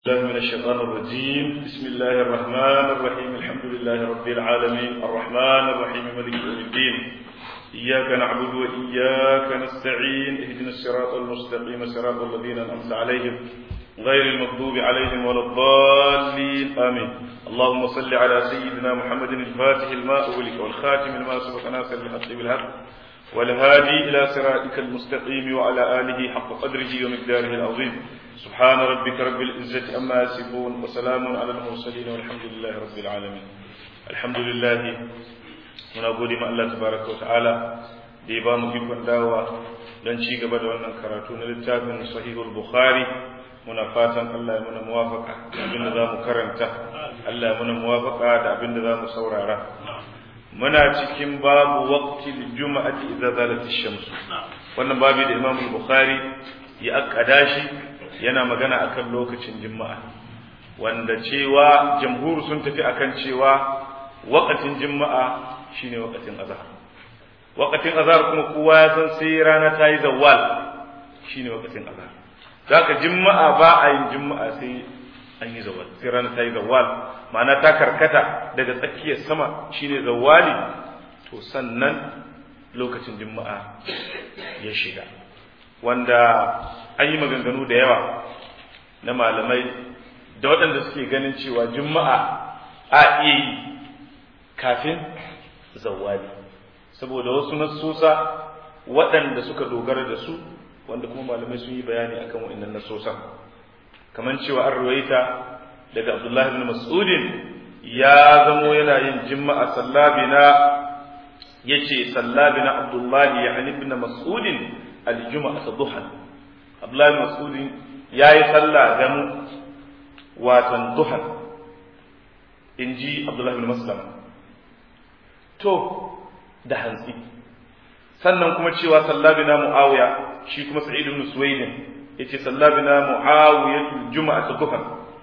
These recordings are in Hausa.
الله من الشيطان الرجيم. بسم الله الرحمن الرحيم. الحمد لله رب العالمين الرحمن الرحيم مالك يوم الدين. إياك نعبد وإياك نستعين. اهدنا الصراط المستقيم صراط الذين أنعمت عليهم غير المغضوب عليهم ولا الضالين آمين. اللهم صل على سيدنا محمد الفاتح الماء أغلق والخاتم الماء سبق ناصر الحق بالحق والهادي إلى صراطك المستقيم وعلى آله حق قدره ومقداره العظيم. سبحان ربك رب العزة أما يصفون وسلام على المرسلين والحمد لله رب العالمين. الحمد لله muna gode ma Allah tabaraka wa ta'ala da ya ba mu ikon dawa don ci gaba da wannan karatu na littafin Sahihul Bukhari. Muna fatan Allah ya muna muwafaka da abin da zamu karanta, Allah ya muna muwafaka da abin da zamu saurara. Muna cikin babu waqtil juma'ati idza zalat ash-shams. Wannan babu da Imam Bukhari ya akkada shi yana magana akan lokacin juma'a, wanda cewa jamhur sun tafi akan cewa waqtin juma'a shine waqtin azhar. Waqtin azhar kuma kowa ya san sai rana ta yi zawwal shine waqtin azhar. Zaka juma'a ba a yin juma'a sai an yi zawwal, sai rana ta yi zawwal, ma'ana ta karkata daga tsakiyar sama shine zawwali, to sannan lokacin juma'a ya shiga. Wanda an yi maganganu da yawa na malamai da waɗanda suke ganin cewa juma'a a iya yi kafin zawwali, saboda wasu nassosa waɗanda suka dogara da su, wanda kuma malamai sun yi bayani akan waɗannan nassosa, kamar cewa an ruwaita daga Abdullahi ibn Mas'udin ya zamo yana yin juma'a sallabina, yace sallabina Abdullahi yani ibn Mas'udin al-juma'a duhan. Abdullahi ibn Mas'udin yayi sallah da mu watan duhan, inji Abdullahi ibn Maslam, to da hantsi. Sannan kuma cewa sallabina Muawiya, shi kuma Sa'id ibn Suwayd yace sallabina Muawiya juma'a duhan.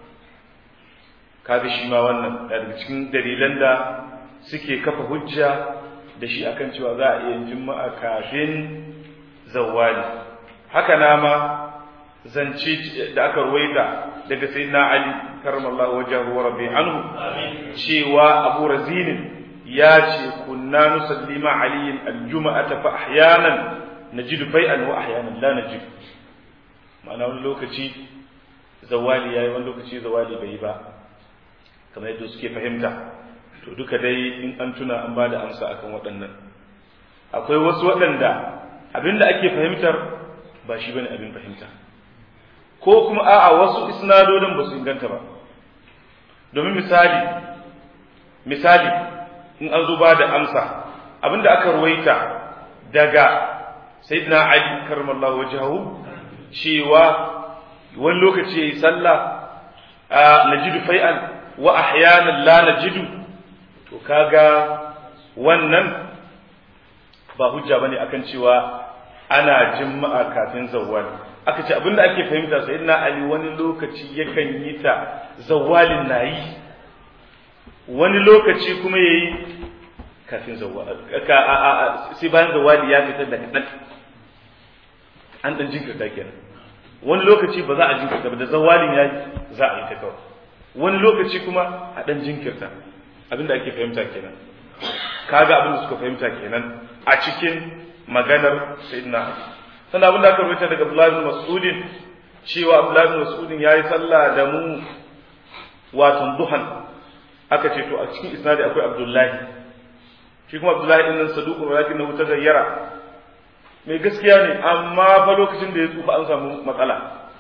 Kaga shi ma wannan daga cikin dalilan da suke kafa hujja da shi akan cewa za a iya juma'a kafin zawwali. Haka na ma zance da aka ruwaita daga sayyidina Ali karramallahu wajhahu wa rabbi anhu cewa Abu Razin ya ce kunna nusalli ma Ali al-jum'ata fa ahyanan najidu fai'an wa ahyanan la najid. Ma'ana wani lokaci zawali yayi, wani lokaci zawali bai ba, kamar yadda suke fahimta. To duka dai in an tuna an bada amsa akan waɗannan. Akwai wasu waɗanda abinda ake fahimtar ba shi bane abin fahimta, ko kuma a'a wasu isnadodin ba su inganta ba. Domin misali in an zo ba da amsa, abinda aka ruwaita daga sayyidina Ali karramallahu wajhahu cewa wani lokaci yayi sallah najidu fai'an wa ahyanan la najidu, to kaga wannan ba hujja bane akan cewa ana juma'a kafin zawwali. Aka ce abinda ake fahimta sayyidina Ali wani lokaci yakan yi ta zawwalin nayi, wani lokaci kuma yayi kafin zawwali, sai bayan zawwali ya fita daga dan an dan jinkirta kenan. Wani lokaci ba za a jinkirta ba, da zawwalin yayi za a yi ta kawai. Wani lokaci kuma a dan jinkirta. Abinda ake fahimta kenan. Kaga abinda suka fahimta kenan a cikin maganar sayyidina Ali. Sannan abinda aka rubuta daga Abdullah ibn Mas'ud cewa Abdullah ibn Mas'ud yayi sallah da mu watan duhan. Aka ce to a cikin isnadi akwai Abdullahi, shi kuma Abdullahi din nan saduqun walakin hu tagayyara, mai gaskiya ne amma fa lokacin da ya tsufa an samu matsala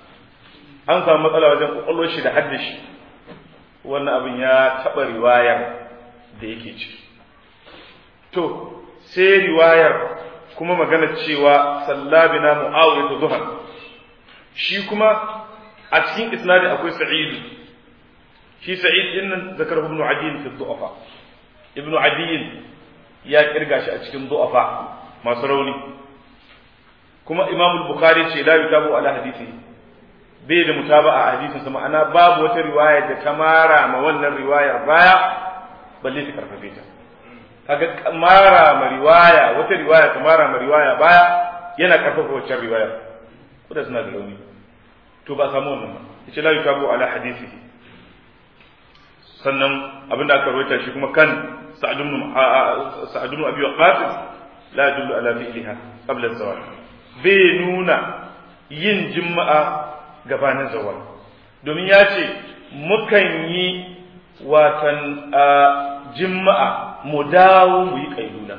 wajen kokolwar shi da haddashi. Wannan abin ya taba riwayar da yake ciki. To sai riwayar kuma magana cewa sallabina Muawiya duhan, shi kuma a cikin isnadi akwai Sa'id. Shi Sa'id din nan zakar ibn Adiy fi du'afa. Ibn Adiy ya kirga shi a cikin du'afa masu rauni. Kuma Imam al-Bukhari ce la yutabu ala hadisi, bai da mutaba'a a hadisin sa, ma'ana babu wata riwaya da ta mara ma wannan riwayar baya balle ta karfafe ta. Kaga mara ma riwaya, wata riwaya ta mara ma riwaya baya yana karfafa wacce riwayar, ko da suna da rauni. To ba samu wannan ba. yace la yutabu ala hadithihi. sannan abinda aka rawaita shi kuma kan Sa'd ibn Abi Waqqas la yadullu ala fi'liha qabla az-zawal, bai nuna yin juma'a gabanin zawal, domin ya ce mukan yi watan juma'a mu dawo mu yi kailula.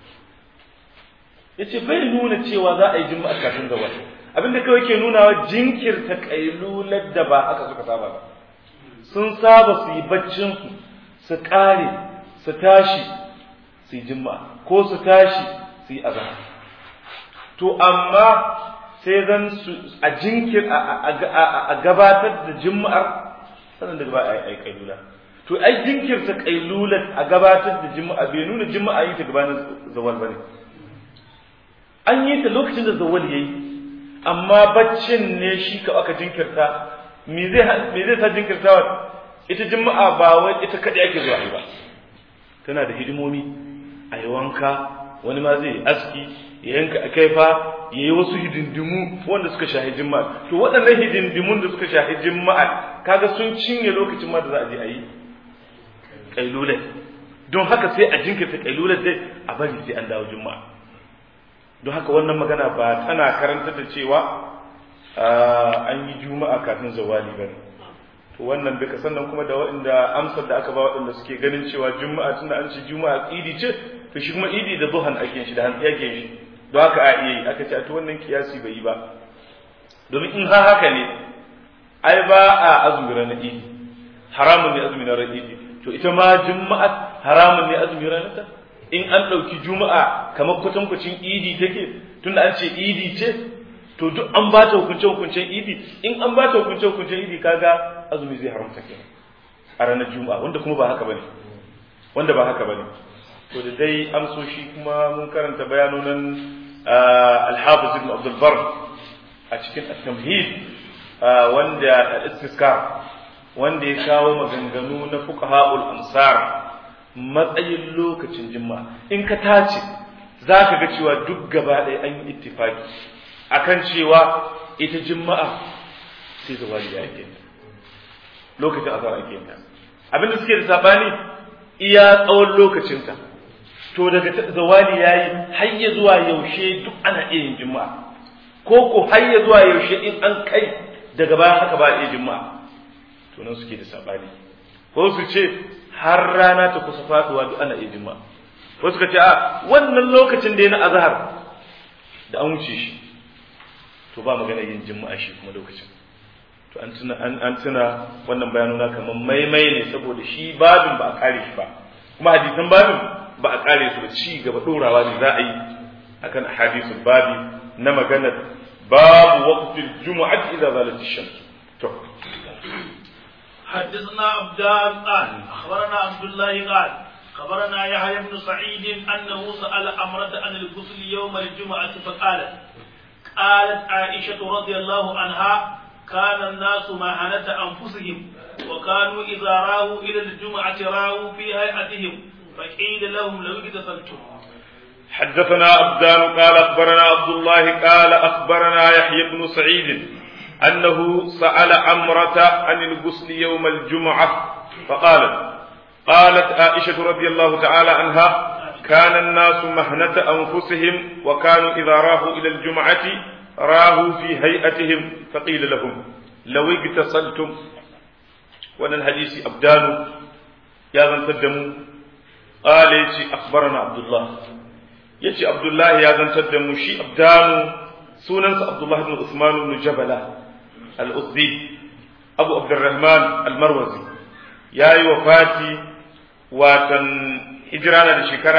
yace bai nuna cewa za a yi juma'a kafin zawal, abinda kawai ke nunawa jinkirta kailular da ba haka suka saba ba. sun saba su yi baccinsu su ƙare su tashi su yi juma'a ko su tashi su yi azhar. to amma sai zan su a a gabatar da juma'ar sannan daga ba a yi kailula. to ai jinkirta kailular a gabatar da juma'a bai nuna juma'a yi ta gabanin zawal bane, an yi ta lokacin da zawal yayi, amma baccin ne shi ka aka jinkirta. me zai sa jinkirtawa? ita juma'a ba wai ita kadai ake zuwa ba, tana da hidimomi. a yi wanka, wani ma zai aski, ya yanka a kaifa, ya yi wasu hidindimu wanda suka shahi juma'a. to waɗannan hidindimun da suka shahi juma'a kaga sun cinye lokacin ma da za a je a yi kailulai. don haka sai a jinkirta kailulai dai a bari sai an dawo juma'a. don haka wannan magana ba tana karantar da cewa an yi juma'a kafin zawali ba. to wannan duka sannan kuma da waɗanda amsar da aka ba waɗanda suke ganin cewa juma'a tunda an ce juma'a idi ce, to shi kuma idi da zuhan ake shi da hantsi ake shi, don haka a iya yi. aka ce to wannan kiyasi bai yi ba, domin in har haka ne ai ba a azumi ranar idi, haramun ne azumi ranar idi. to ita ma juma'a haramun ne azumi ranar ta, in an ɗauki juma'a kamar kwatankwacin idi take, tunda an ce idi ce, to duk an ba ta hukuncen idi. in an ba ta hukuncen idi kaga azumi zai haramta kenan a ranar juma'a, wanda kuma ba haka bane, to da dai amsoshi kuma mun karanta bayanonan al-Hafiz ibn Abdul Barr a cikin at-Tamhid wanda al-Istizkar, wanda ya kawo maganganu na fuqaha'ul amsar matsayin lokacin juma'a. in ka tace zaka ga cewa duk gaba ɗaya an yi ittifaki akan cewa ita juma'a sai zawali ya yake, lokacin azhar ake yin ta. abinda suke da sabani iya tsawon lokacinta, to daga zawali yayi har ya zuwa yaushe duk ana iya yin juma'a, ko ko har ya zuwa yaushe in an kai daga bayan haka ba iya juma'a. to nan suke da sabani, ko su ce har rana ta kusa faduwa duk ana iya juma'a, ko suka ce a wannan lokacin da ya na azhar da an wuce shi to ba magana yin juma'a shi kuma lokacin. to an tuna wannan bayanuna kamar maimai ne, saboda shi babin ba a kare shi ba, kuma hadisan babin ba a kare su da ci gaba dorawa ne za a yi akan hadisul babi na maganar babu waqtil jumu'ati idza zalat ash-shams. to حدثنا عبدان قال أخبرنا عبد الله قال خبرنا يحيى بن سعيد أنه سأل أمرة عن الغسل يوم الجمعة فقالت عائشة رضي الله عنها كان الناس مهنة أنفسهم وكانوا إذا راوا إلى الجمعة راوا في هيئتهم فقيل لهم لو اغتسلتم. حدثنا عبدان قال أخبرنا عبد الله قال أخبرنا يحيى بن سعيد أنه سأل عمرة عن الغسل يوم الجمعة قالت عائشة رضي الله تعالى عنها كان الناس مهنة أنفسهم وكانوا إذا راهوا إلى الجمعة راهوا في هيئتهم فقيل لهم لو اغتسلتم. وانا الحديث أبدان يا ذن تدموا قال يتي أخبرنا عبد الله يتي عبد الله يا ذن تدموا شي أبدان سننس عبد الله بن عثمان بن جبلة الأسدي أبو عبد الرحمن المروزي يا وفاتي واتن هجرانا لشكرا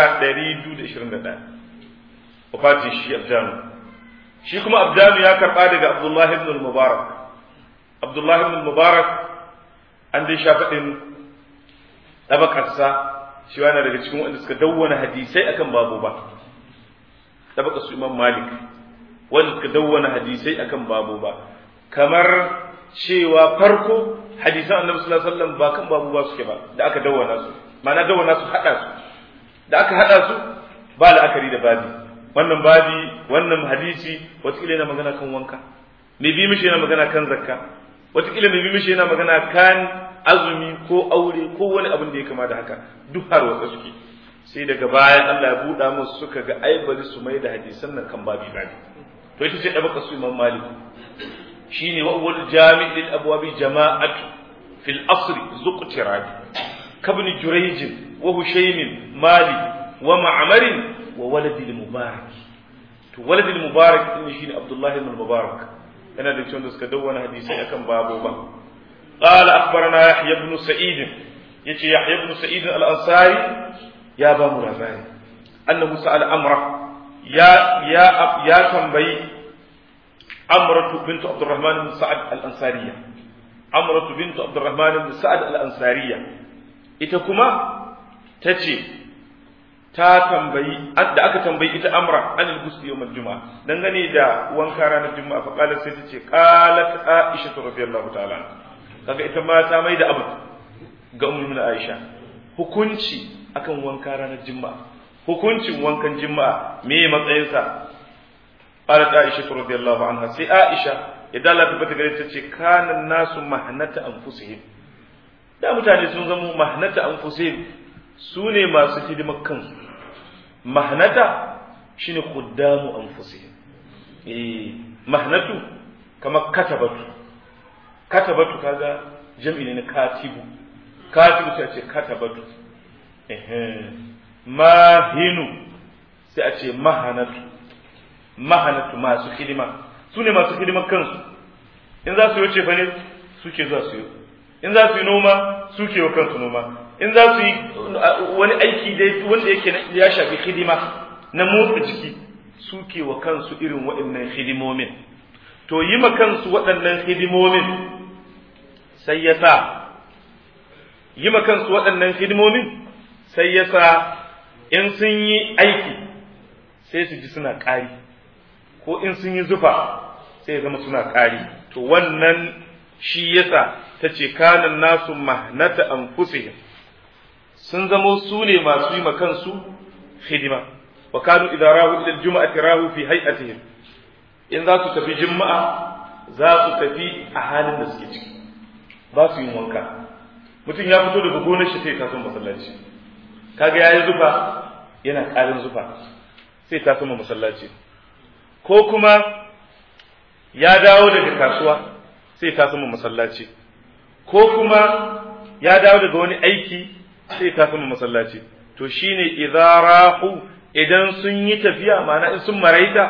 221 وفاتي شي أبدان. shi kuma abdanu ya karba daga Abdullah ibn al-Mubarak. Abdullah ibn al-Mubarak an dai sha fadin tabakarsa, shi yana daga cikin wanda suka dawwana hadisai akan babu ba, tabakar su Imam Malik wanda suka dawwana hadisai akan babu ba, kamar cewa farko hadisan Annabi sallallahu alaihi wasallam ba kan babu ba suke ba, da aka dawwana su, ma'ana dawwana su hada su, da aka hada su ba la'akari da babi. wannan babi, wannan hadisi wataƙila yana magana kan wanka, mai bi mishi yana magana kan zakka, wataƙila mai bi mishi yana magana kan azumi ko aure ko wani abin da ya kama da haka duk har wasa suke sai daga baya Allah ya buɗa musu suka ga ai bari su mai da hadisan nan kan babi to ita ce dabaka su Imam Malik shine wa awwal jami' lil abwabi jama'atu fil asr zuqtiradi kabni jurayj wa hushaym mali wa ma'mar wa walad al mubarak to walad al mubarak din shine Abdullah ibn Mubarak yana da cewa suka dawwana hadisi akan babo ba qala akhbarana Yahya ibn Sa'id yace Yahya ibn Sa'id al-Ansari ya ba mu labari annahu sa'al amra ya tambayi amratu bint Abdurrahman bin Sa'ad al-Ansariya amratu bint Abdurrahman bin Sa'ad al-Ansariya ita kuma tace ta tambayi da aka tambayi ita amra an al-ghusl yawm al-jum'a dangane da wanka ranar juma'a fa qalat sai tace qalat Aisha radhiyallahu ta'ala kaga ita ma ta mai da abu ga ummu Aisha hukunci akan wanka ranar juma'a hukuncin wankan juma'a me matsayinsa qalat Aisha radhiyallahu anha sai Aisha idan Allah ta bata gare ta ce kana nasu mahnata anfusihim da mutane sun zama mahnata anfusihim su ne masu hidimar kansu mahnata shine khuddamu anfusihim mahnatu kamar katabatu kaga jam'i ne na katibu sai ce katabatu mahinu sai a ce mahanatu masu hidima su ne masu hidimar kansu in za su yi ce fa ne suke za su yi in za su yi noma suke wa kansu noma in za su yi wani aiki dai wanda yake ya shafi hidima na motsa jiki suke wa kansu irin waɗannan hidimomin to yi ma kansu waɗannan hidimomin sai ya sa yi ma kansu waɗannan hidimomin sai ya sa in sun yi aiki sai su ji suna ƙari ko in sun yi zufa sai ya zama suna ƙari to wannan shi yasa ta ce kanan nasu mahnata anfusihim sun zamo su ne masu yi ma kansu hidima wa kanu idza rahu ila aljum'ati rahu fi hay'atihim in za su tafi juma'a za su tafi a halin da suke ciki ba su yin wanka mutum ya fito daga gonar shi sai ta son masallaci kaga yayi zufa yana ƙarin zufa sai ta son masallaci ko kuma ya dawo daga kasuwa sai ta son masallaci ko kuma ya dawo daga wani aiki sai ta son masallaci to shine idza rahu idan sun yi tafiya ma'ana in sun maraita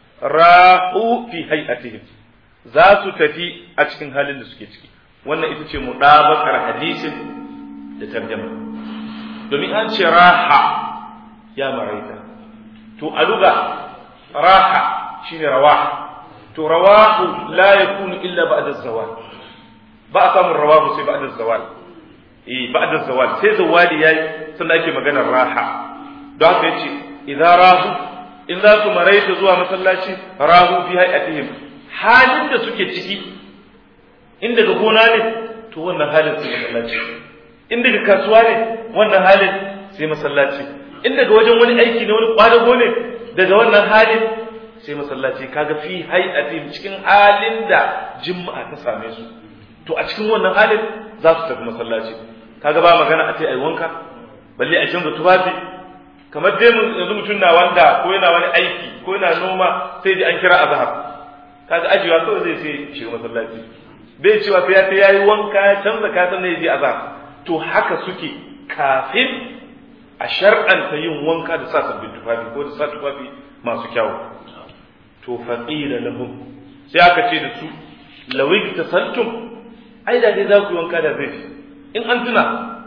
rahu fi hay'atihim za su tafi a cikin halin da suke ciki wannan ita ce mudabakar hadisin da tarjuma domin an ce raha ya maraita to a lugha raha shine rawaha to rawahu la yakunu illa ba'da zawal ba a samun rawahu sai ba'da zawal ba'da zawal sai zawali yayi sannan ake maganar raha don haka yace idza rahu in za su maraita zuwa masallaci rahu fi hay'atihim halin da suke ciki in daga gona ne to wannan halin sai masallaci in daga kasuwa ne wannan halin sai masallaci in daga wajen wani aiki ne wani kwadago ne daga wannan halin sai masallaci kaga fi hay'atihim cikin halin da juma'a ta same su to a cikin wannan halin za su tafi masallaci kaga ba magana a ce ai wanka balle a canza tufafi kamar dai yanzu mutum na wanda ko yana wani aiki ko yana noma sai ji an kira azhar kaga ajiwa kawai zai sai shiga masallaci bai cewa sai ya ta yayi wanka ya canza kasan ne ya je azhar to haka suke kafin a shar'anta yin wanka da sa sabbin tufafi ko da sa tufafi masu kyawu to faqila lahum sai aka ce da su lawig tasaltum ai da dai za ku yi wanka da zai in an tuna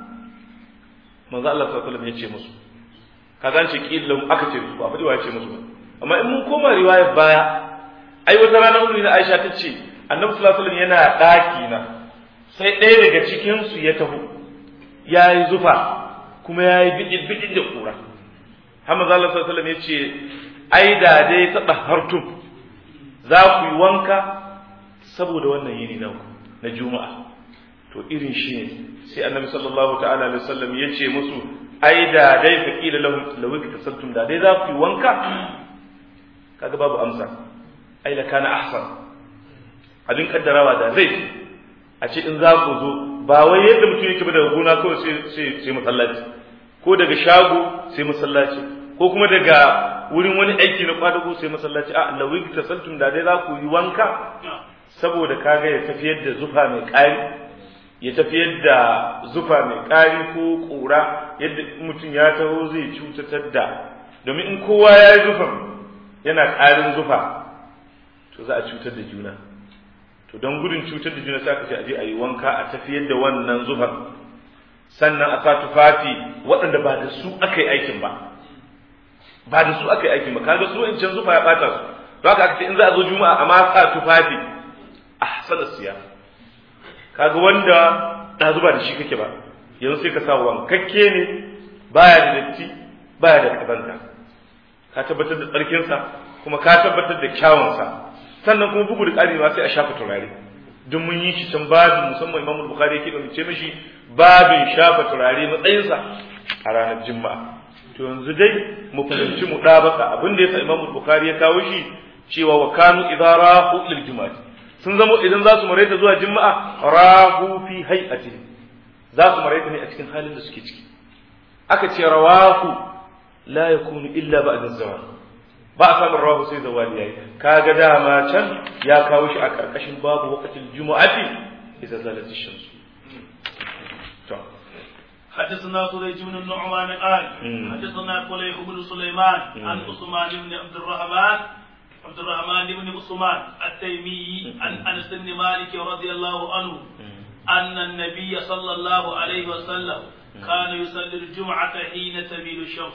manzo Allah sallallahu alaihi wasallam ya ce musu kaga an ce kila aka ce ba fadi wa ya ce musu ba amma in mun koma riwayar baya ai wata rana ummi na Aisha ta ce Annabi sallallahu alaihi wasallam yana daki na sai ɗaya daga cikin su ya taho yayi zufa kuma yayi bidin da kura Hamza Allah sallallahu alaihi wasallam ya ce ai da dai ta hartum za ku yi wanka saboda wannan yini na juma'a to irin shi ne sai Annabi sallallahu ta'ala alaihi wasallam ya ce musu ai da dai faqila lahum lawik tasaltum da dai za ku yi wanka kaga babu amsa ai la kana ahsan abin kaddarawa da zai a ce in za ku zo ba wai yadda mutum yake ba daga gona kawai sai masallaci ko daga shago sai masallaci ko kuma daga wurin wani aiki na kwadago sai masallaci a lawig tasaltum da dai za ku yi wanka saboda kaga ya tafiyar da zufa mai ƙari ya tafiyar da zufa mai ƙari ko ƙura yadda mutum ya taho zai cutatar da domin in kowa ya yi zufan yana ƙarin zufa to za a cutar da juna to don gudun cutar da juna sai aka ce a je a yi wanka a tafiyar da wannan zufan sannan a sa tufafi waɗanda ba da su aka yi aikin ba kaga su in can zufa ya ɓata su to haka aka ce in za a zo juma'a amma sa tufafi ahsana siya kaga wanda da zuba da shi kake ba yanzu sai ka sa wankakke ne baya da datti baya da kazanta ka tabbatar da tsarkin sa kuma ka tabbatar da kyawun sa sannan kuma bugu da ƙari ma sai a shafa turare duk mun yi shi can babin musamman Imam Bukhari yake bace mishi babin shafa turare matsayin sa a ranar juma'a to yanzu dai mu fahimci mu dabaka abin da yasa Imam Bukhari ya kawo shi cewa wa kanu idza rahu lil juma'ati sun zamo idan za su maraita zuwa juma'a rahu fi hay'ati za su maraita ne a cikin halin da suke ciki aka ce rawahu la yakunu illa ba'da zawal ba a samun rawahu sai zawali yayi kaga dama can ya kawo shi a karkashin babu waqtil jumu'ati idza zalat ash-shams to حدثنا سريج بن النعمان قال حدثنا فليح بن سليمان عن عثمان بن عبد الرحمن بن عثمان التيمي عن انس بن مالك رضي الله عنه ان النبي صلى الله عليه وسلم كان يصلي الجمعة حين تميل الشمس.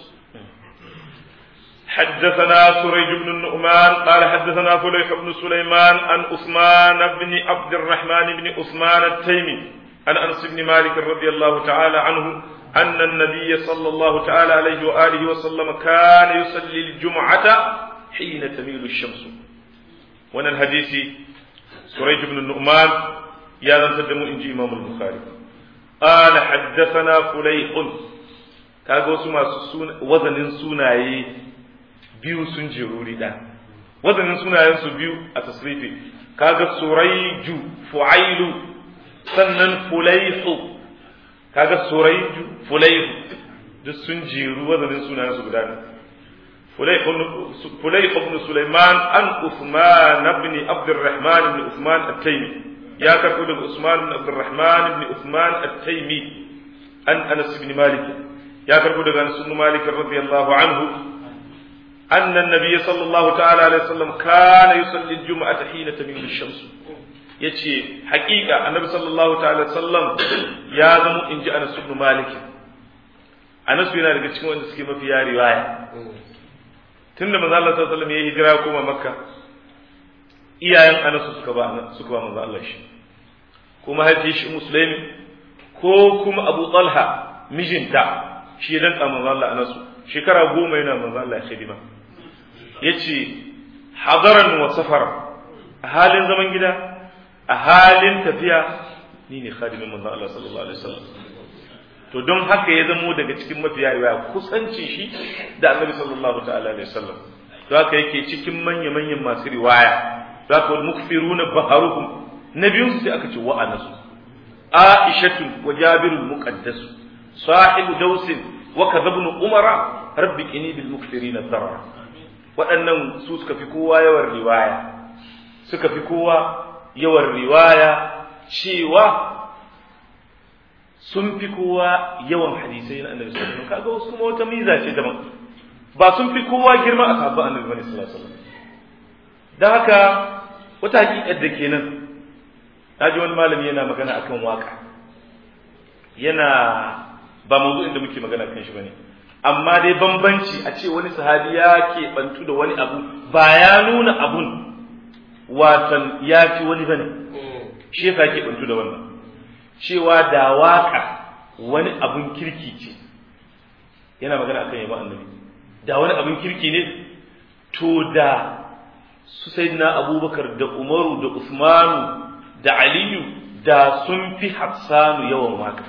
حدثنا سريج بن النعمان قال حدثنا فليح بن سليمان عن عثمان بن عبد الرحمن بن عثمان التيمي عن انس بن مالك رضي الله تعالى عنه ان النبي صلى الله تعالى عليه واله وسلم كان يصلي الجمعة حين تميل الشمس. وانا الحديث سريج بن النعمان يا ذا تدمو انجي امام البخاري قال حدثنا فليح kaga wasu masu wazanin sunaye biyu sun jeruri da wazanin sunayen su biyu a tasrifi kaga surayju fuailu sannan fulayhu kaga surayju fulayhu duk sun jeru wazanin sunayen su guda ne fulayh ibn sulaiman an uthman ibn abd الرحمن ibn uthman at-taymi ya karbo daga usman ibn abd الرحمن ibn uthman at-taymi an anas ibn malik ya karbo daga anas ibn malik radiyallahu anhu anna an-nabiy sallallahu ta'ala alaihi wasallam kana yusalli al-jum'ata hina tamilu ash-shams yace haƙiƙa annabi sallallahu ta'ala alaihi wasallam ya zama inji anas ibn malik anas yana daga cikin wanda suke mafiya riwaya tunda manzo Allah sallallahu alaihi wasallam ya hijira kuma makka iyayen anas suka ba manzo Allah shi kuma haifi shi musulmi ko kuma abu talha mijinta shi ya danka manzo Allah anas shekara 10 yana manzo Allah khidima yace hadaran wa safara a halin zaman gida a halin tafiya ni ne khadimin manzo Allah sallallahu alaihi wasallam to don haka ya zamo daga cikin mafiya riwaya kusanci shi da annabi sallallahu ta'ala alaihi wasallam to haka yake cikin manyan masu riwaya zaka wal mukfiruna baharuhum nabiyun sai aka ce wa anasu aishatu wa jabirul muqaddas sahibu dausin wa kadhabnu umara rabbi qini bil mukfirina darar waɗannan su suka fi kowa yawan riwaya cewa sun fi kowa yawan hadisai na annabi sallallahu alaihi wasallam kaga wasu kuma wata miza ce daban ba sun fi kowa girma a sahabban annabi sallallahu alaihi wasallam dan haka wata hakikar da kenan naji wani malami yana magana akan waka yana ba mawdu'in da muke magana kan shi bane amma dai bambanci a ce wani sahabi ya ke bantu da wani abu ba ya nuna abun watan ya fi wani bane shi yasa ke bantu da wannan cewa da waka wani abun kirki ce yana magana akan yaba annabi da wani abun kirki ne to da su sayyidina abubakar da umaru da usmanu da aliyu da sun fi hassanu yawan waka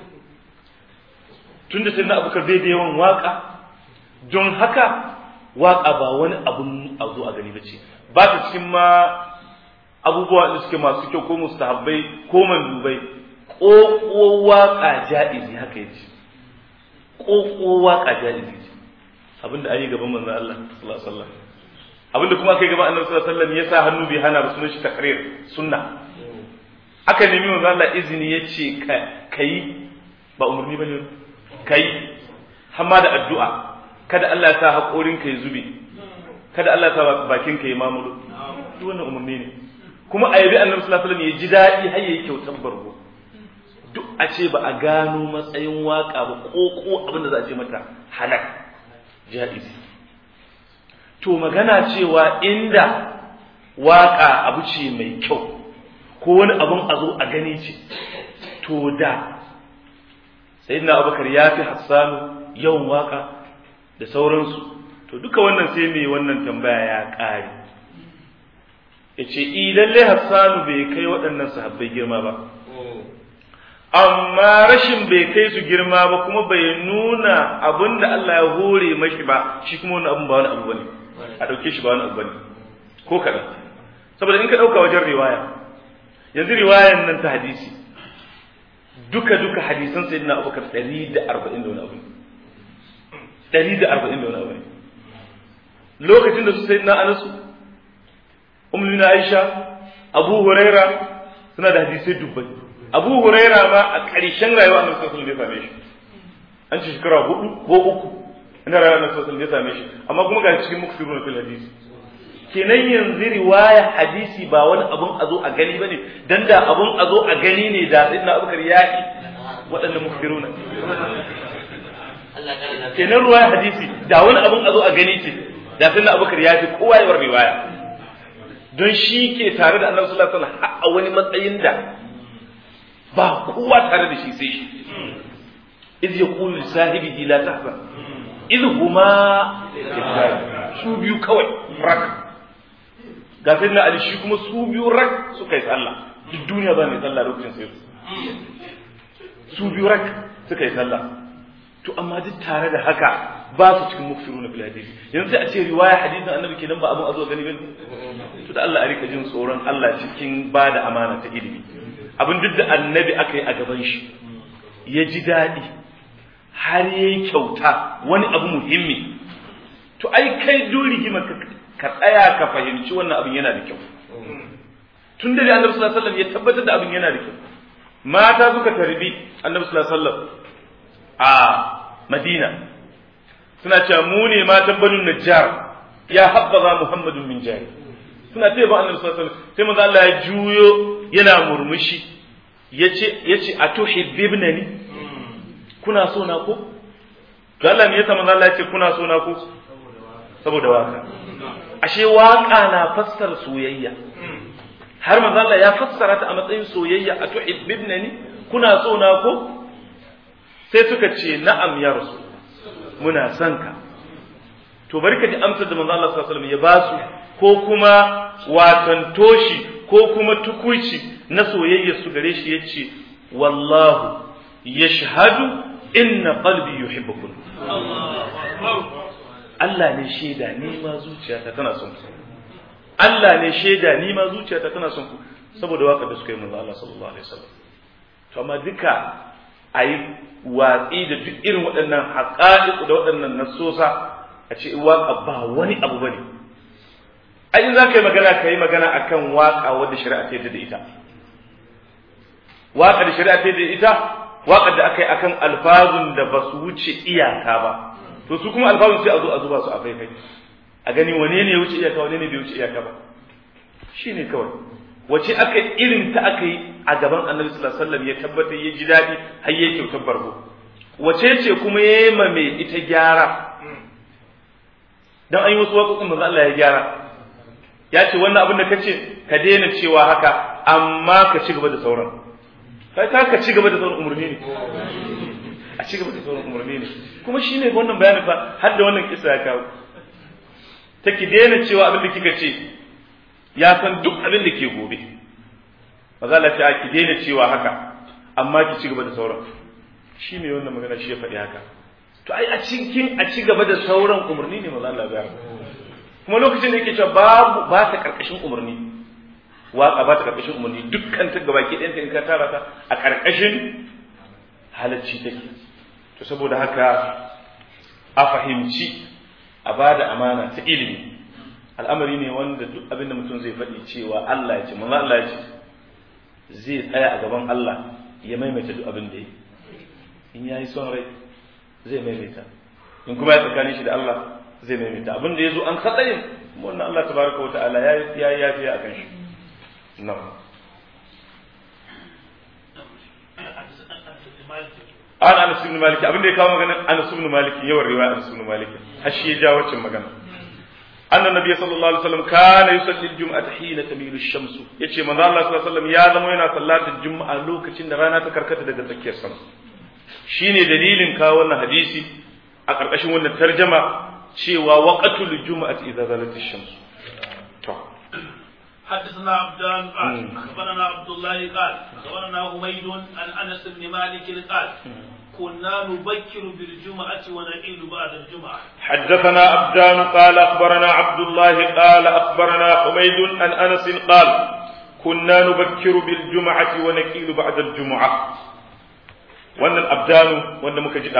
tunda sayyidina abubakar bai da yawan waka don haka waka ba wani abun a zo a gani bace ba ta cikin ma abubuwa da suke masu kyau ko mustahabbai ko mandubai ƙoƙo waƙa ja'izi haka yace ƙoƙo waƙa ja'izi abinda ayi gaban manzon Allah sallallahu alaihi wasallam abinda kuma kai gaban Annabi sallallahu alaihi wasallam ya sa hannu bai hana ba sunan shi takrir sunna aka nemi manzon Allah izini yace kai ba umurni bane kai hamma da addu'a kada Allah ya sa haƙorin kai zube kada Allah ya sa bakin kai mamulu duk wannan umurni ne kuma a yabi Annabi sallallahu alaihi wasallam ya ji dadi har yayi kyautar bargo duk a ce ba a gano matsayin waka ba ko abinda za a ce mata halak jaiz to magana cewa inda waka abu ce mai kyau ko wani abun a zo a gani ce to da sayyidina Abubakar ya fi Hassanu yawan waka da sauransu to duka wannan sai mai wannan tambaya ya kare yace lalle Hassanu bai kai waɗannan sahabbai girma ba amma rashin bai kai su girma ba kuma bai nuna abinda Allah ya hore mashi ba shi kuma wannan abun ba wani abu bane a dauke shi ba wani abu bane ko kadan saboda in ka dauka wajen riwaya yanzu riwayan nan ta hadisi duka hadisan sayyidina Abubakar 140 da wani abu 140 da wani abu lokacin da su sayyidina Anas ummuna Aisha Abu Huraira suna da hadisi dubbai Abu Huraira ma a ƙarshen rayuwa Annabi sallallahu alaihi wasallam ya same shi an ci shekara 4 ko 3 ina rayuwa Annabi sallallahu alaihi wasallam ya same shi amma kuma ga cikin muksirun fil hadisi kenan yanzu riwaya hadisi ba wani abun a zo a gani bane dan da abun a zo a gani ne da sayyidina Abubakar ya yi waɗannan muksiruna kenan riwaya hadisi da wani abun a zo a gani ce da sayyidina Abubakar ya fi kowa yawan riwaya don shi ke tare da Annabi sallallahu alaihi wasallam a wani matsayin da ba kowa tare da shi sai shi iz yaqulu li sahibihi la tahzan iz huma su biyu kawai rak ga sai na Ali shi kuma su biyu rak suka yi sallah duk duniya ba mai sallah lokacin sai su biyu rak suka yi sallah to amma duk tare da haka ba su cikin mufsiruna fil hadisi yanzu a ce riwaya hadisin annabi kenan ba abun azo gani bane to da Allah a rika jin tsoron Allah cikin bada amana ta ilimi abin duk da annabi aka yi a gaban shi ya ji daɗi har ya yi kyauta wani abu muhimmi to ai kai dole ka tsaya ka fahimci wannan abin yana da kyau tun da annabi sallallahu alaihi wasallam ya tabbatar da abin yana da kyau mata suka tarbi annabi sallallahu alaihi wasallam a Madina suna cewa mu ne matan Banu Najjar ya habbaza Muhammadun min jari suna ce ba annabi sallallahu alaihi wasallam sai manzo Allah ya juyo yana murmushi yace atuhibbibnani kuna so na ko to Allah me yasa manzo Allah yace kuna so na ko saboda waka ashe waka na fassara soyayya har manzo Allah ya fassara ta a matsayin soyayya atuhibbibnani kuna so na ko sai suka ce na'am ya rasul muna son ka to barka ji amsar da manzo Allah sallallahu alaihi wasallam ya basu ko kuma watan toshi ko kuma tukuici na soyayya su gare shi yace wallahu yashhadu inna qalbi yuhibbukum Allah ne shaida ni ma zuciyata tana son ku Allah ne shaida ni ma zuciyata tana son ku saboda waka da suka yi manzo Allah sallallahu alaihi wasallam to amma duka ayi watsi da duk irin waɗannan haqa'iq da waɗannan nasosa a ce waka ba wani abu bane ai in zaka yi magana akan waka wanda shari'a ta yadda da ita waka da shari'a ta yadda da ita waka da akai akan alfazun da ba su wuce iyaka ba to su kuma alfazun sai a zo a zuba su a faifai a gani wane ne ya wuce iyaka wane ne bai wuce iyaka ba shine kawai wace aka irin ta aka yi a gaban Annabi sallallahu alaihi wasallam ya tabbatar ya ji dadi har ya kyautar bargo wace ce kuma yayi ma mai ita gyara dan an yi wasu waƙoƙin manzo Allah ya gyara ya ce wannan abin da kace ka daina cewa haka amma ka ci gaba da sauran kai ka ci gaba da sauran umurni ne a ci gaba da sauran umurni ne kuma shine wannan bayanin fa har da wannan kisa ya kawo take daina cewa abin da kika ce ya san duk abin da ke gobe maza Allah ta ki daina cewa haka amma ki ci gaba da sauran shine wannan magana shi ya faɗi haka to ai a ci gaba da sauran umurni ne maza Allah ya kuma lokacin da yake cewa ba ta karkashin umarni waka ba ta karkashin umarni dukkan ta gabaki ɗayan ta in ka tara ta a karkashin halacci take. To saboda haka a fahimci a bada amana ta ilimi al'amari ne wanda duk abin da mutum zai faɗi cewa Allah ya ce manzo Allah ya ce zai tsaya a gaban Allah ya maimaita duk abin da yi in yayi son rai zai maimaita in kuma ya tsakanin shi da Allah zai maimaita abin da yazo an katsayin wannan Allah tabaraka wa ta'ala ya yafi akan shi. na'am an Anas ibn Malik abin da ya kawo magana Anas ibn Malik yawan riwaya Anas ibn Malik har shi ya ja wacce magana anna nabiy sallallahu alaihi wasallam kana yusalli al-jum'ata hina tamilu ash-shams yace manzo Allah sallallahu alaihi wasallam ya zama yana sallatar juma'a lokacin da rana ta karkata daga tsakiyar sama. Shine dalilin kawo wannan hadisi a karkashin wannan tarjuma cewa waqtul jum'ati idza zalat ash-shams. to حدثنا عبدان قال أخبرنا عبد الله قال أخبرنا حميد عن أنس بن مالك قال كنا نبكر بالجمعة ونعيد بعد الجمعة. حدثنا عبدان قال أخبرنا عبد الله قال أخبرنا حميد عن أنس قال كنا نبكر بالجمعة ونعيد بعد الجمعة. وأن الأبدان وأن مكجد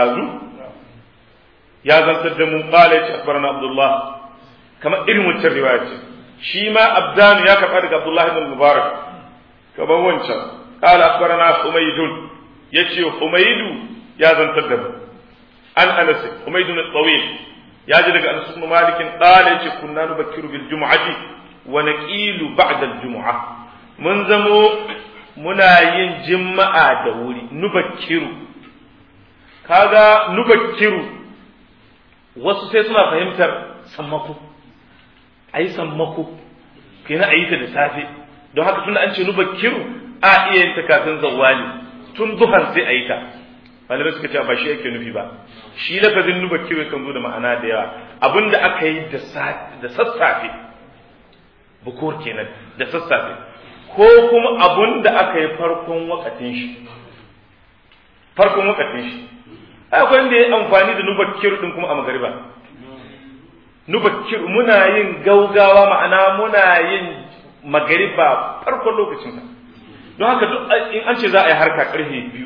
يا زلت قال أخبرنا عبد الله كما إلهم الرواية shi ma abdanu ya karɓa daga Abdullah ibn Mubarak kamar wancan qala akhbarana Humaydun yace Humaydu ya zantar da mu an Anas Humaydun al-Tawil ya ji daga Anas ibn Malik qala yace kunna nubakkiru bil jum'ati wa naqilu ba'da al-jum'ah mun zamo muna yin juma'a da wuri nubakkiru kaga nubakkiru wasu sai suna fahimtar sammako a yi sammako kenan a yi ta da safe don haka tun an ce nubakkiru a iya yin ta kafin zawali tun duhan sai a yi ta malamai suka ce ba shi yake nufi ba shi lafazin nubakkiru kan zo da ma'ana da yawa abinda aka yi da sassafe bukur kenan da sassafe ko kuma abinda aka yi farkon wakatin shi akwai wanda ya amfani da nubakkiru din kuma a magariba nubakkir muna yin gaugawa ma'ana muna yin magariba farkon lokacin ka don haka duk in an ce za a yi harka karfe 2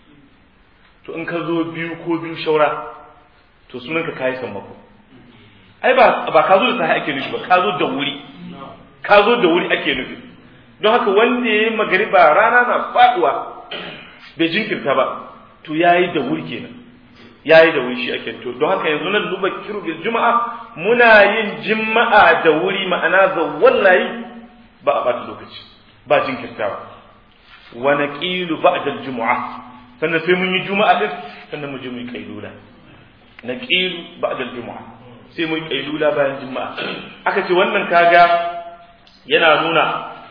to in ka zo 2 ko 2 shaura to sunan ka kai sammako ai ba ka zo da sahi ake nufi ba ka zo da wuri ake nufi don haka wanda yayi magariba rana na faduwa bai jinkirta ba to yayi da wuri kenan yayi da wuri shi ake to don haka yanzu nan nubakkiru bil juma'a muna yin juma'a da wuri ma'ana wallahi ba a bata lokaci ba jinkirtawa wa naqilu ba'da al jumu'a sannan sai mun yi juma'a din sannan mu je mu yi kailula naqilu ba'da al jumu'a sai mu yi kailula bayan juma'a aka ce wannan kaga yana nuna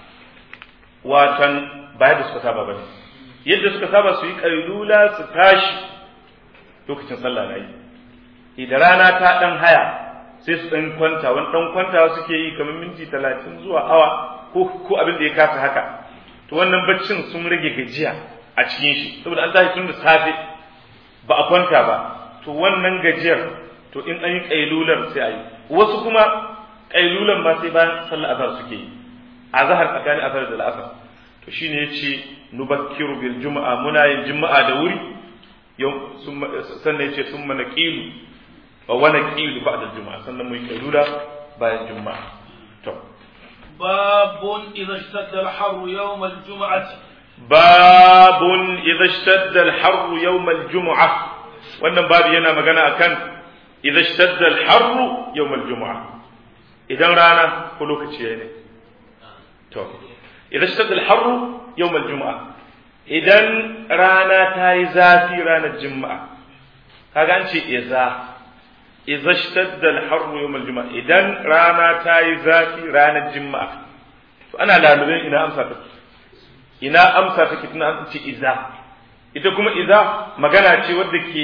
watan bayan da suka saba bane yadda suka saba su yi kailula su tashi lokacin sallah na yi idan rana ta dan haya sai su dan kwanta wani dan kwantawa suke yi kamar minti 30 zuwa awa ko abin da ya kasa haka to wannan baccin sun rage gajiya a cikin shi saboda an tashi tun da safe ba a kwanta ba to wannan gajiyar to in an yi kailular sai a yi wasu kuma kailulan ma sai bayan sallah azhar suke yi azhar tsakanin azhar da al'asr to shine yace nubakkiru bil juma'a muna yin juma'a da wuri sannan ya ce sun mana ƙilu wa wani ƙilu ba da juma'a sannan mu yi ƙailula bayan juma'a to babun idza ishtadda al-harru yawm al-jum'ah babun idza ishtadda al-harru yawm al-jum'ah wannan babu yana magana akan idza ishtadda al-harru yawm al-jum'ah idan rana ko lokaci ne to idza ishtadda al-harru yawm al-jum'ah idan rana ta yi zafi ranar juma'a kaga an ce iza ishtadda al-harru yawm al-juma'a idan rana ta yi zafi ranar juma'a to ana lalubin ina amsa take tuna an ce iza ita kuma iza magana ce wadda ke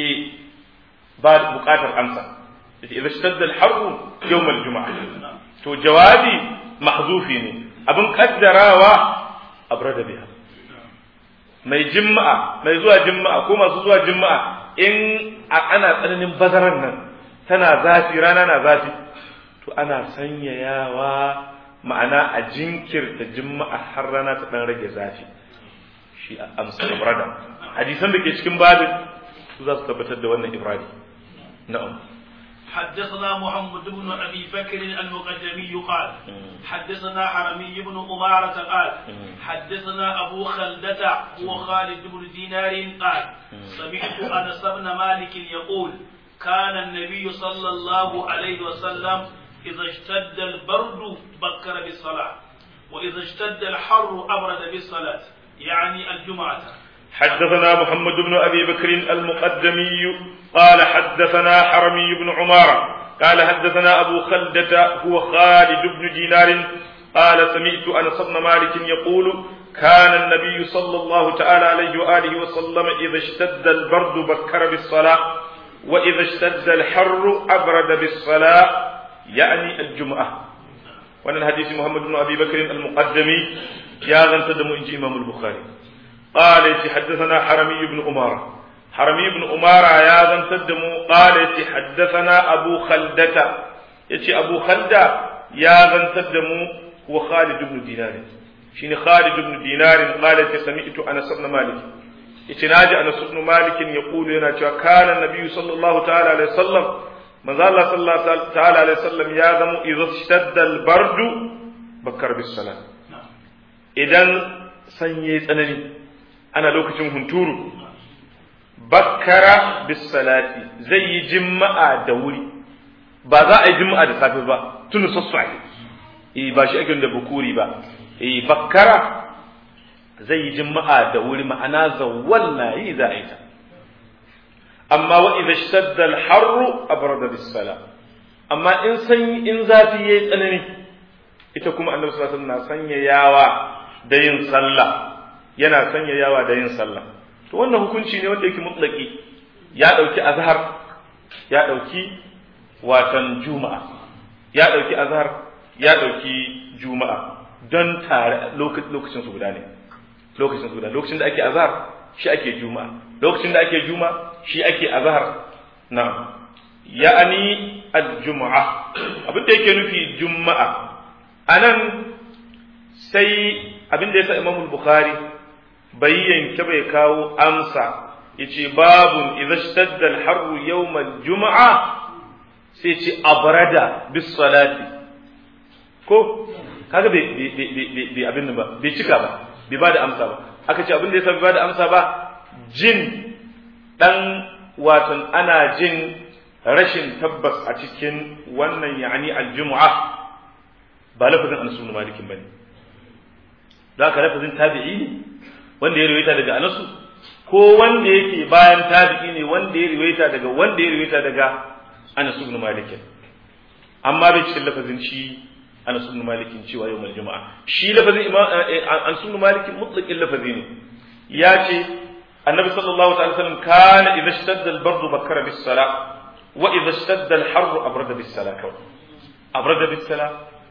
ba buƙatar amsa idza ishtadda al-harru yawm al-juma'a to jawabi mahzufi ne abin kaddarawa abrada biha mai juma'a mai zuwa juma'a ko masu zuwa juma'a in ana tsananin bazaran nan tana zafi rana na zafi to ana sanyayawa ma'ana a jinkirta juma'a har rana ta dan rage zafi shi amsa ibrada hadisan da ke cikin babin su za su tabbatar da wannan ibradi na'am حدثنا محمد بن أبي بكر المقدمي قال حدثنا حرمي بن أمارة قال حدثنا أبو خلدة هو خالد بن دينار قال سمعت أنس بن مالك يقول كان النبي صلى الله عليه وسلم إذا اشتد البرد بكر بالصلاة وإذا اشتد الحر أبرد بالصلاة يعني الجمعة. حدثنا محمد بن أبي بكر المقدمي قال حدثنا حرمي بن عمارة قال حدثنا أبو خلدة هو خالد بن دينار قال سمعت أنس بن مالك يقول كان النبي صلى الله تعالى عليه وآله وسلم إذا اشتد البرد بكر بالصلاة وإذا اشتد الحر أبرد بالصلاة يعني الجمعة. وأن الحديث محمد بن أبي بكر المقدمي يا ذا تدم إنجي إمام البخاري قال حدثنا حرمي بن أمارة حرمي بن أمارة يا ذا تدم قال حدثنا أبو خلدة أبو خلدة يا ذا تدم هو خالد بن دينار شين خالد بن دينار قال سمعت أنس بن مالك ناجي أنس بن مالك يقول لنا كان النبي صلى الله تعالى عليه وسلم manzo Allah sallallahu ta'ala alaihi wasallam ya zama idza ishtadda al-bardu bakkar bis salat idan sanye tsanani ana lokacin hunturu bakkara bis salati zai yi juma'a da wuri ba za a yi juma'a da safe ba tunu sassu'i ba shi ake da bukuri ba bakkara zai yi juma'a da wuri ma'ana zawwal na yi za a yi ta amma wa idza ishtadda al-harru abrada bis-salah amma in zafi yayi tsanani ita kuma annabi sallallahu alaihi wasallam na sanya yawa da yin sallah yana sanya yawa da yin sallah to wannan hukunci ne wanda yake mutlaki ya dauki azhar ya dauki watan juma'a ya dauki azhar ya dauki juma'a don tare lokacin su guda ne lokacin da ake azhar shi ake juma'a lokacin da ake juma'a shi ake azhar na'am ya'ani al-jum'a abin da yake nufi juma'a anan sai abin da yasa Imam al-Bukhari bai yanke bai kawo amsa yace babun idza ishtadda al-harru yawm al-jum'a sai ce abrada bis salati ko kaga bai abin ba bai cika ba bai bada amsa ba aka ce abin da yasa bai bada amsa ba jin dan watan ana jin rashin tabbas a cikin wannan yani aljumu'a ba lafazin Anas ibn Malik bane da ka lafazin tabi'i ne wanda ya riwayata daga Anas ko wanda yake bayan tabi'i ne wanda ya riwayata daga Anas ibn Malik amma bai cikin lafazin shi Anas ibn Malik cewa yawmul jumu'a shi lafazin Anas ibn Malik mutlaqin lafazi ne ya ce النبي صلى الله عليه وسلم كان إذا اشتد البرد بكر بالصلاة وإذا اشتد الحر أبرد بالصلاة أبرد بالصلاة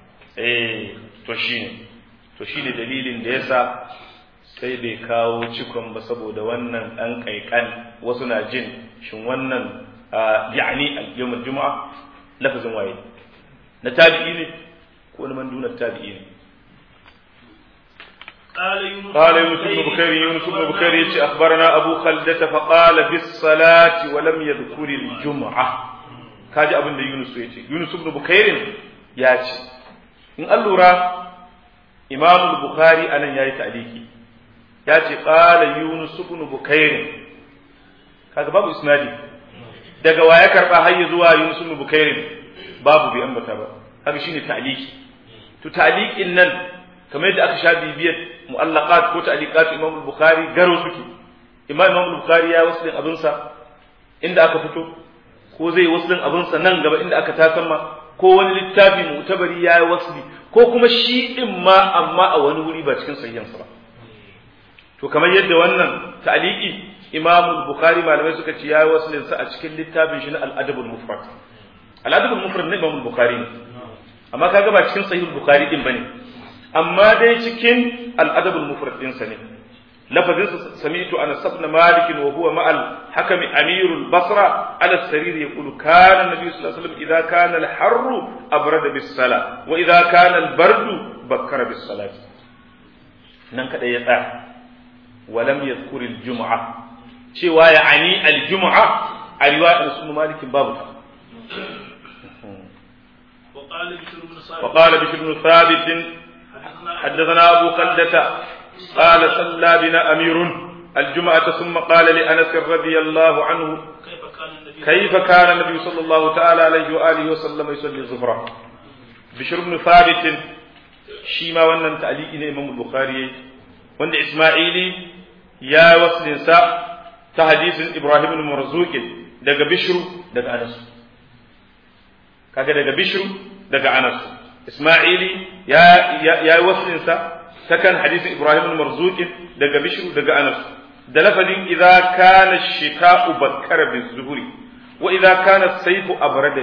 توشيني دليل ديسا sai bai kawo cikon ba saboda wannan ɗan ƙaiƙan wasu na jin shin wannan ya'ani al-yawmul juma'a lafazin waye na tabi'i ne ko na mandunar tabi'i ne قال يونس بن بكير أخبرنا أبو خلدة فقال بالصلاة ولم يذكر الجمعة كاجي أبن يونس بن بكير ياتي إن اللورا إمام البخاري أنا ياي تعليقي ياتي قال يونس بن بكير kaga babu isnadi daga waya karba har zuwa Yunus ibn Bukairin babu bi ambata ba kaga shine ta'liqi to ta'liqin nan kamar yadda aka sha bibiyar mu'allaqat ko ta'liqat Imam al-Bukhari garo suke Imam al-Bukhari ya waslin abin sa inda aka fito ko zai waslin abin sa nan gaba inda aka tasamma ko wani littafi mu'tabari ya wasli ko kuma shi din ma amma a wani wuri ba cikin sahihan sa ba to kamar yadda wannan ta'liqi Imam al-Bukhari malamai suka ce ya waslin sa a cikin littafin shi na al-Adab al-Mufrad al-Adab al-Mufrad ne Imam al-Bukhari ne amma kaga ba cikin sahih al-Bukhari din bane amma dai cikin al-Adab al-Mufrad din sa ne lafazin sami'tu Anas ibn Malik wa huwa ma'al hakam amir al-Basra ala as-sarir yaqulu kana an-nabiy sallallahu alaihi wasallam idha kana al-harru abrada bis-salah wa idha kana al-bardu bakkara bis salati nan kada ya tsaya walam yadhkur al jum'a cewa ya'ani al jum'a a riwayat Ibn Malik babu ta وقال بشر بن ثابت حدثنا أبو خلدة قال صلى بنا أمير الجمعة ثم قال لأنس رضي الله عنه كيف كان النبي صلى الله تعالى عليه وآله وسلم يصلي الظهر بشر بن ثابت شيما ونن تعليق إمام البخاري وند إسماعيلي يا وصل نساء تحديث إبراهيم بن مرزوق دق بشر دق أنس كذا دق بشر دق أنس إسماعيلي يا وصل نساء سكن حديث إبراهيم بن مرزوق دق بشر دق أنس دلفظ إذا كان الشتاء بكر بالظهر وإذا كان الصيف أبرد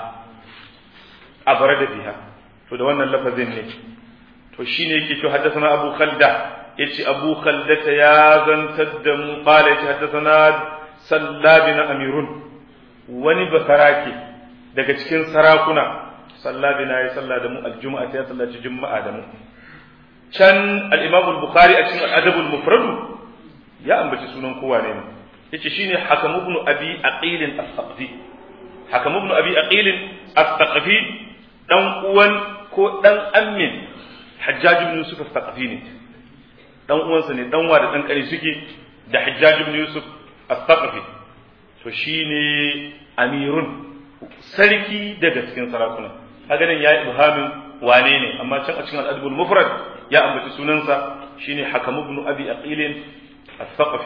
بها to da wannan lafazin ne to shine yake to haddathana Abu Khalda yace Abu Khalda ya zantar da mu qala yace haddathana Sallabina Amirun wani basarake daga cikin sarakuna Sallabina ya salla da mu aljum'a ya sallaci juma'a da mu can al-Imam al-Bukhari a cikin al-Adab al-Mufrad ya ambaci sunan kowa ne yace shine Hakam ibn Abi Aqil as-Saqafi Hakam ibn Abi Aqil as-Saqafi dan uwan ko dan ammin Hajjaj ibn Yusuf as-Saqafi ne dan uwansa ne dan wa da dan kare suke da Hajjaj ibn Yusuf as-Saqafi to shine amirun sarki daga cikin sarakuna kaga nan ya ibhamin wane ne amma can a cikin al-Adab al-Mufrad ya ambaci sunansa shine Hakam ibn Abi Aqil as-Saqafi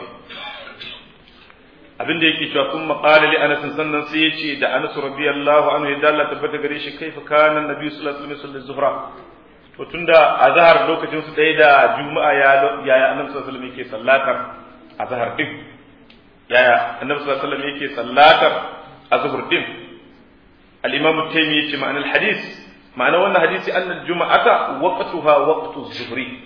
abinda yake cewa kun maqala li Anas sannan sai yace da Anas radiyallahu anhu ya dalla tabbata gare shi kaifa kana annabi sallallahu alaihi wasallam zuhra to tunda azhar lokacin su dai da juma'a ya annabi sallallahu alaihi wasallam yake sallatar azhar din yaya annabi sallallahu alaihi wasallam yake sallatar azhar din al-imam at-Taymi yace ma'anar hadis ma'ana wannan hadisi annal juma'ata waqtuha waqtu az-zuhri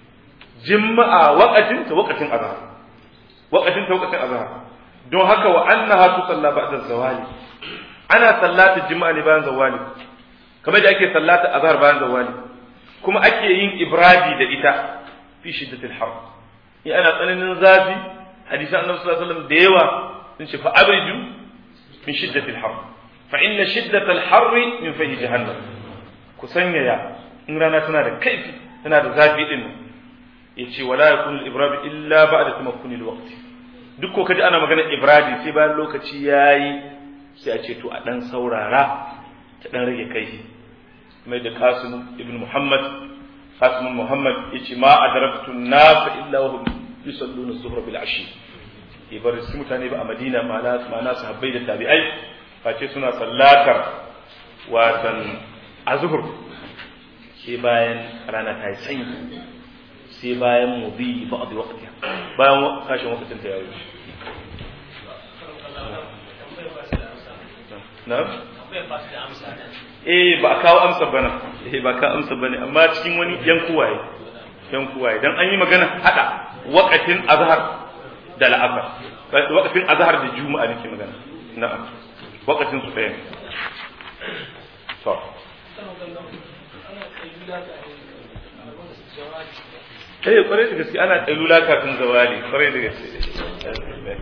juma'a waqtin azhar waqtin azhar don haka wa annaha tusalla ba'da zawali ana sallata juma'a ne bayan zawali kamar da ake sallata azhar bayan zawali kuma ake yin ibradi da ita fi shiddatil har ya ana tsananin zafi hadisan annabi sallallahu alaihi wasallam da yawa sun ce fa abriju min shiddatil har fa inna shiddatal har min fahi jahannam ku sanyaya in rana tana da kaifi tana da zafi din yace wala yakunu al-ibrad illa ba'da tamakkuni al-waqt duk ko kaji ana magana ibradi sai bayan lokaci yayi sai a ce to a dan saurara ta dan rage kai mai da Qasim ibn Muhammad yace ma adraktu an-nas illa wa hum yusalluna az-zuhra bil ashi ibar su mutane ba a Madina ma'ana sahabbai da tabi'ai face suna sallatar watan azhur sai bayan rana ta yi sanyi sai bayan mudi ba'd waqtiha bayan kashin waqtin ta yayi na'am ba a kawo amsa bana ba ka amsa bane amma cikin wani yankuwaye dan an yi magana hada waqtin azhar da la'asar waqtin azhar da juma'a nake magana na'am waqtin su ɗaya to kwarai da gaske ana kailula kafin zawali kwarai da gaske